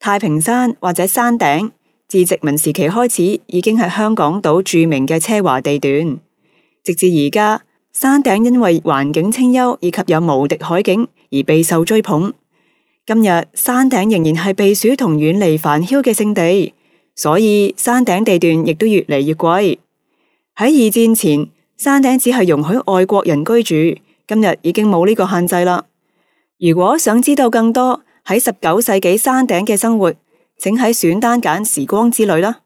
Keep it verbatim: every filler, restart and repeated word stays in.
太平山或者山頂，自殖民時期開始已經係香港島著名嘅奢華地段，直至而家，山頂因為環境清幽以及有無敵海景而備受追捧。今日山頂仍然係避暑同遠離煩囂嘅勝地，所以山頂地段亦都越嚟越貴。喺二戰前，山頂只係容許外國人居住，今日已經冇呢個限制啦。如果想知道更多喺十九世紀山頂嘅生活，請喺選單揀時光之旅啦。